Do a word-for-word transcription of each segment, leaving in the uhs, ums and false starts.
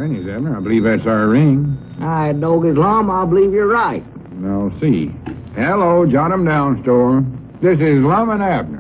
Granny's, Abner. I believe that's our ring. I Doggy's Lum, I believe you're right. Now, see. Hello, Jot 'em Down store. This is Lum and Abner.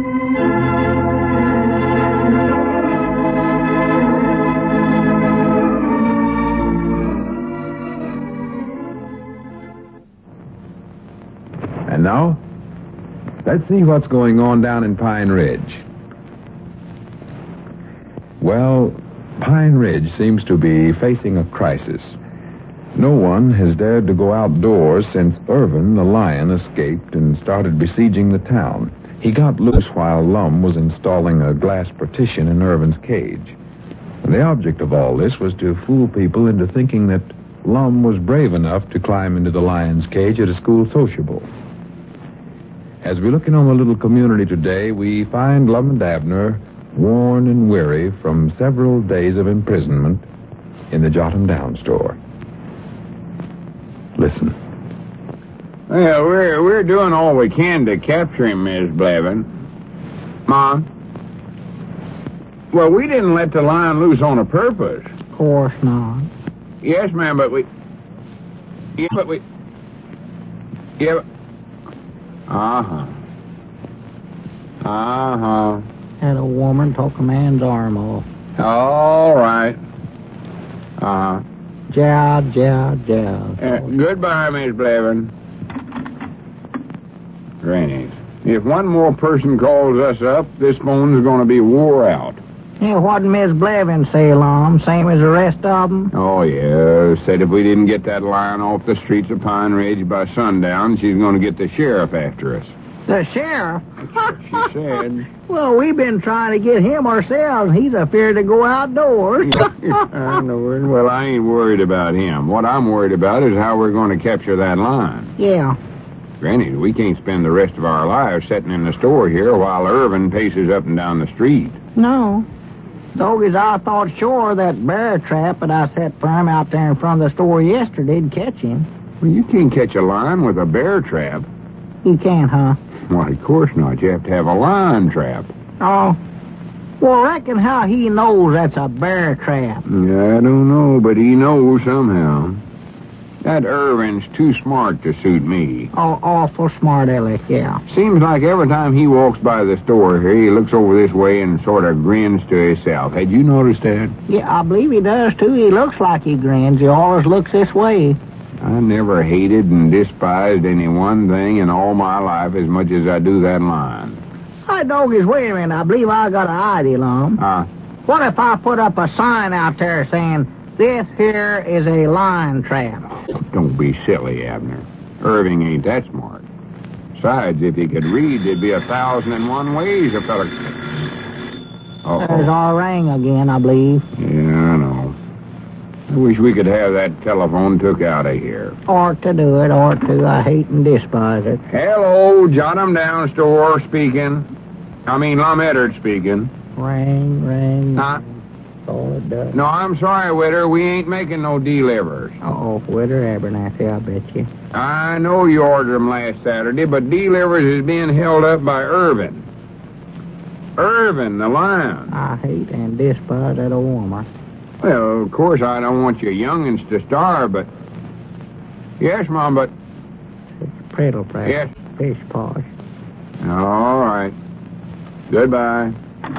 And now, let's see what's going on down in Pine Ridge. Well, Pine Ridge seems to be facing a crisis. No one has dared to go outdoors since Irvin the lion escaped and started besieging the town. He got loose while Lum was installing a glass partition in Irvin's cage. And the object of all this was to fool people into thinking that Lum was brave enough to climb into the lion's cage at a school sociable. As we look in on the little community today, we find Lum and Abner worn and weary from several days of imprisonment in the Jot 'em Down store. Listen. Well, we're we're doing all we can to capture him, Miss Blevin. Mom? Well, we didn't let the lion loose on a purpose. Of course not. Yes, ma'am, but we... Yeah, but we... Yeah, but... Uh-huh. Uh-huh. Had a woman took a man's arm off. All right. Uh-huh. Jow, jow, jow. Uh, goodbye, Miss Blevin. Granny, if one more person calls us up, this phone's going to be wore out. Yeah, what did Miss Blevin say, Lum? Same as the rest of them? Oh, yeah. Said if we didn't get that lion off the streets of Pine Ridge by sundown, she's going to get the sheriff after us. The sheriff? That's what she said. Well, we've been trying to get him ourselves. He's afraid to go outdoors. I know it. Well, I ain't worried about him. What I'm worried about is how we're going to capture that lion. Yeah. Granny, we can't spend the rest of our lives sitting in the store here while Irvin paces up and down the street. No. Doggies, I thought sure that bear trap that I set for him out there in front of the store yesterday'd catch him. Well, you can't catch a lion with a bear trap. You can't, huh? Why, of course not. You have to have a lion trap. Oh. Well, reckon how he knows that's a bear trap. Yeah, I don't know, but he knows somehow. That Irvin's too smart to suit me. Oh, awful smart, Alex, yeah. Seems like every time he walks by the store here, he looks over this way and sort of grins to himself. Had you noticed that? Yeah, I believe he does, too. He looks like he grins. He always looks this way. I never hated and despised any one thing in all my life as much as I do that lion. Hi, Doggies, wait a minute. I believe I got an idea, Lum. Uh, what if I put up a sign out there saying, this here is a lion trap? Don't be silly, Abner. Irving ain't that smart. Besides, if he could read, there'd be a thousand and one ways a fella could... Uh-oh. There's our ring again, I believe. Yeah, I know. I wish we could have that telephone took out of here. Ought to do it, ought to. I hate and despise it. Hello, Jot 'em Down store speaking. I mean, Lum Eddard speaking. Ring, ring. Huh? Oh, it does. No, I'm sorry, Witter. We ain't making no delivers. Oh, Witter Abernathy, I bet you. I know you ordered them last Saturday, but delivers is being held up by Irvin. Irvin, the lion. I hate and despise that old woman. Well, of course, I don't want you young'uns to starve, but... Yes, Mom, but... It's Prattle practice. Yes. Fish posh. All right. Goodbye.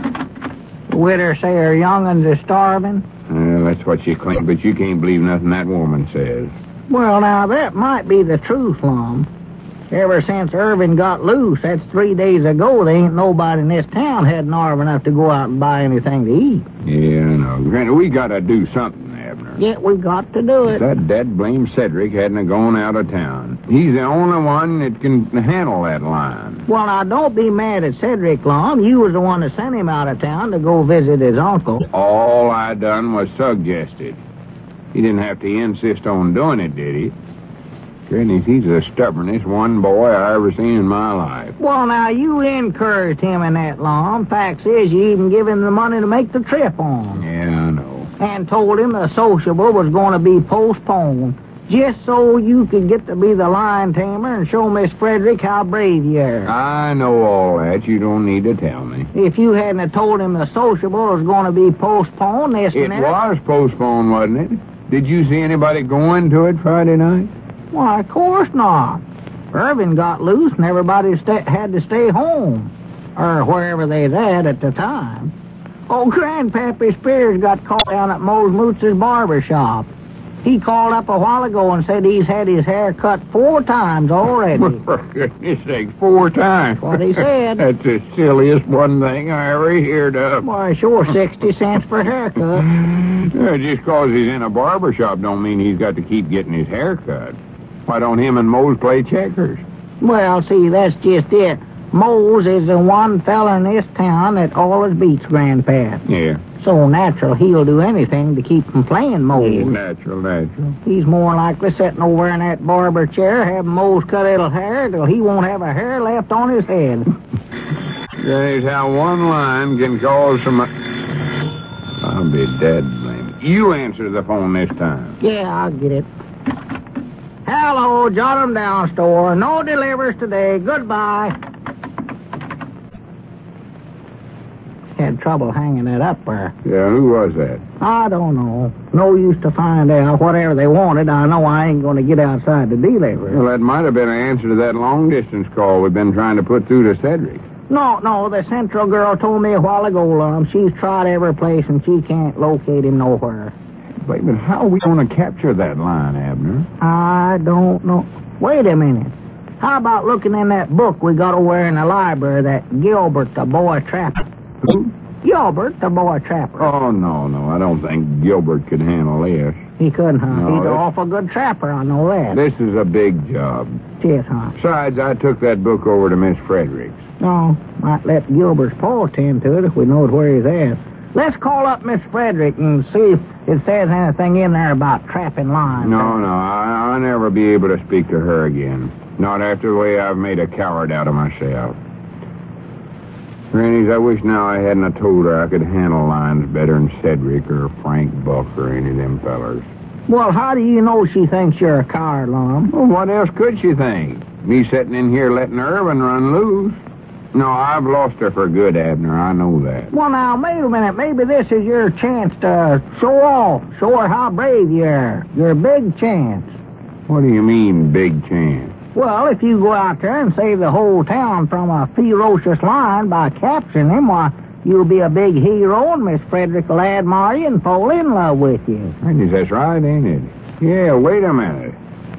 Witter say her young'uns are starving? Well, that's what she claims, but you can't believe nothing that woman says. Well, now, that might be the truth, Lum. Ever since Irvin got loose, that's three days ago, there ain't nobody in this town had nerve enough to go out and buy anything to eat. Yeah, I know. Granted, we gotta do something, Abner. Yeah, we got to do it. If that dead blame Cedric hadn't have gone out of town. He's the only one that can handle that line. Well, now, don't be mad at Cedric, Lum. You was the one that sent him out of town to go visit his uncle. All I done was suggested. He didn't have to insist on doing it, did he? Goodness, he's the stubbornest one boy I ever seen in my life. Well, now, you encouraged him in that, Lum. Facts is, you even give him the money to make the trip on. Yeah, I know. And told him the sociable was going to be postponed. just so you could get to be the lion tamer and show Miss Frederick how brave you are. I know all that. You don't need to tell me. If you hadn't have told him the sociable was going to be postponed this It minute... was postponed, wasn't it? Did you see anybody going to it Friday night? Why, of course not. Irvin got loose and everybody sta- had to stay home. Or wherever they's at at the time. Oh, Grandpappy Spears got caught down at Mose Moots's barber shop. He called up a while ago and said he's had his hair cut four times already. For goodness sake, four times. What he said. That's the silliest one thing I ever heard of. Why, sure, sixty cents per haircut. Yeah, just 'cause he's in a barber shop don't mean he's got to keep getting his hair cut. Why don't him and Mose play checkers? Well, see, that's just it. Mose is the one fella in this town that always beats Grandpap. Yeah. So natural he'll do anything to keep from playing Mose. Natural, natural. He's more likely sitting over in that barber chair having Mose cut a little hair till he won't have a hair left on his head. That's how one line can cause some... I'll be dead blamed. You answer the phone this time. Yeah, I'll get it. Hello, jot 'em down, store. No delivers today. Goodbye. Had trouble hanging it up there. Yeah, who was that? I don't know. No use to find out. Whatever they wanted, I know I ain't going to get outside to deliver. Well, that might have been an answer to that long-distance call we've been trying to put through to Cedric. No, no, the Central girl told me a while ago, Lum. She's tried every place and she can't locate him nowhere. Wait, but how are we going to capture that line, Abner? I don't know. Wait a minute. How about looking in that book we got over in the library, that Gilbert the Boy Trapper? Who? Gilbert the Boy Trapper. Oh, no, no, I don't think Gilbert could handle this. He couldn't, huh? No, He's an that's- awful good trapper, I know that. This is a big job. Yes, huh? Besides, I took that book over to Miss Fredericks. No, might let Gilbert's paw tend to it if we know where he's at. Let's call up Miss Frederick and see if it says anything in there about trapping lines. No, no, I, I'll never be able to speak to her again. Not after the way I've made a coward out of myself. Grannies, I wish now I hadn't have told her I could handle lines better than Cedric or Frank Buck or any of them fellers. Well, how do you know she thinks you're a coward, Lum? Well, what else could she think? Me sitting in here letting Irvin run loose? No, I've lost her for good, Abner. I know that. Well, now, wait a minute. Maybe this is your chance to show off. Show her how brave you are. Your big chance. What do you mean, big chance? Well, if you go out there and save the whole town from a ferocious lion by capturing him, why, you'll be a big hero, and Miss Frederick will admire you and fall in love with you. Grannies, that's right, ain't it? Yeah, wait a minute.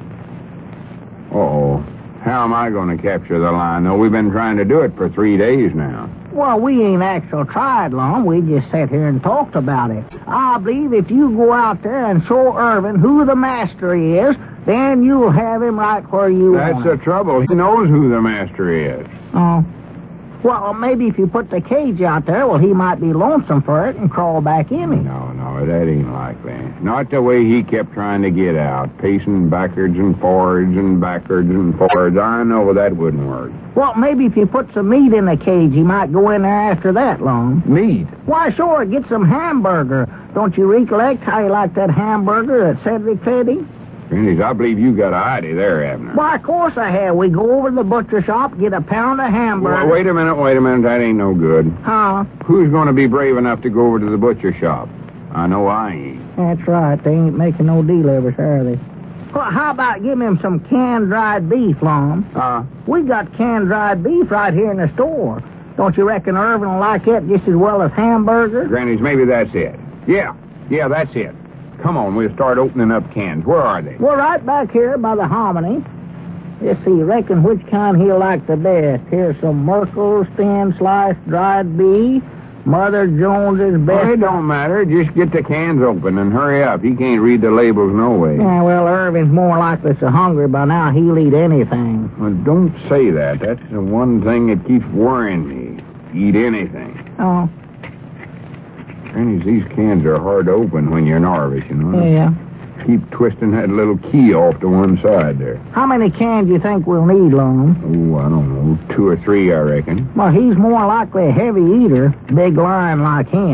Uh-oh. How am I going to capture the lion? No, we've been trying to do it for three days now. Well, we ain't actually tried long. We just sat here and talked about it. I believe if you go out there and show Irvin who the master is, then you'll have him right where you That's want the him. trouble. He knows who the master is. Oh. Well, maybe if you put the cage out there, well, he might be lonesome for it and crawl back in it. No, no, that ain't likely. Not the way he kept trying to get out, pacing backwards and forwards and backwards and forwards. I know that wouldn't work. Well, maybe if you put some meat in the cage, he might go in there after that, Long. Meat? Why, sure, get some hamburger. Don't you recollect how you liked that hamburger that Cedric fed him? Grannies, I believe you got an idea there, Abner. Why, of course I have. We go over to the butcher shop, get a pound of hamburger. Well, wait a minute, wait a minute. That ain't no good. Huh? Who's going to be brave enough to go over to the butcher shop? I know I ain't. That's right. They ain't making no delivers, are they? Well, how about giving him some canned dried beef, Lom? Uh, We got canned dried beef right here in the store. Don't you reckon Irvin will like it just as well as hamburger? Grannies, maybe that's it. Yeah, yeah, that's it. Come on, we'll start opening up cans. Where are they? Well, right back here by the hominy. Let's see, reckon which kind he'll like the best. Here's some Merkel's thin sliced dried beef. Mother Jones's best. Well, it don't matter. Just get the cans open and hurry up. He can't read the labels no way. Yeah, well, Irvin's more likely so hungry by now he'll eat anything. Well, don't say that. That's the one thing that keeps worrying me. Eat anything. Oh, Grannies, these cans are hard to open when you're nervous, you know. yeah. Keep twisting that little key off to one side there. How many cans do you think we'll need, Lum? Oh, I don't know. Two or three, I reckon. Well, he's more likely a heavy eater, big lion like him.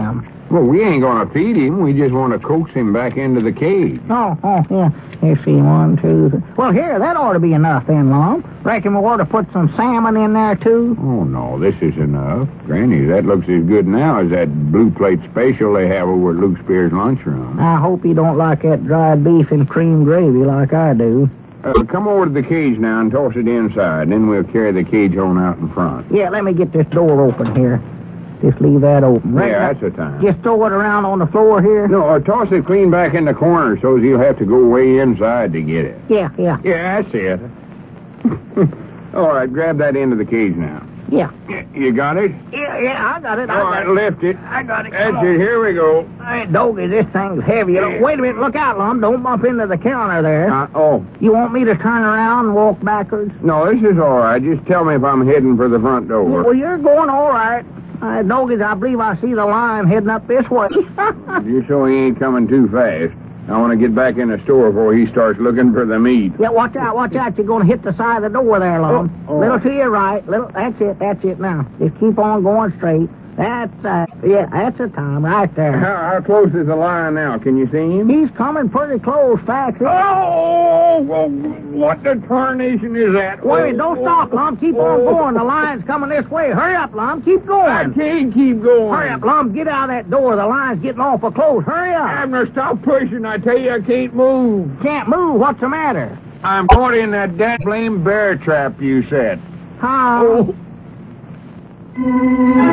Well, we ain't gonna feed him. We just want to coax him back into the cage. Oh, oh, yeah. Let's see, one, two, three. Well, here, that ought to be enough then, Lum. Reckon we ought to put some salmon in there, too? Oh, no, this is enough. Granny, that looks as good now as that blue plate special they have over at Luke Spear's lunchroom. I hope you don't like that dried beef and cream gravy like I do. Uh, come over to the cage now and toss it inside, and then we'll carry the cage on out in front. Yeah, let me get this door open here. Just leave that open. Right, yeah, that's the time. Just throw it around on the floor here? No, or toss it clean back in the corner so he'll have to go way inside to get it. Yeah, yeah. Yeah, that's it. All right, grab that end of the cage now. Yeah. You got it? Yeah, yeah, I got it. I All got right, it. lift it. I got it. That's Come it. on. Here we go. Hey, Doggy, this thing's heavy. Yeah. Wait a minute. Look out, Lum. Don't bump into the counter there. Uh, oh, You want me to turn around and walk backwards? no, this is all right. Just tell me if I'm heading for the front door. Well, you're going all right. Uh, Doggies, I believe I see the lion heading up this way. You so he ain't coming too fast. I want to get back in the store before he starts looking for the meat. Yeah, watch out, watch out. You're going to hit the side of the door there, Lum. Oh, oh. Little to your right. Little. That's it, that's it now. Just keep on going straight. That's, uh, yeah, that's the time right there. How, how close is the lion now? Can you see him? He's coming pretty close, Faxi. Oh, well, what the tarnation is that? Wait, don't stop, Lum. Keep on going. The lion's coming this way. Hurry up, Lum. Keep I going. can't keep going. Hurry up, Lum. Get out of that door. The lion's getting awful close. Hurry up. Abner, stop pushing. I tell you, I can't move. Can't move. What's the matter? I'm caught in that dead blame bear trap you said. How? Oh.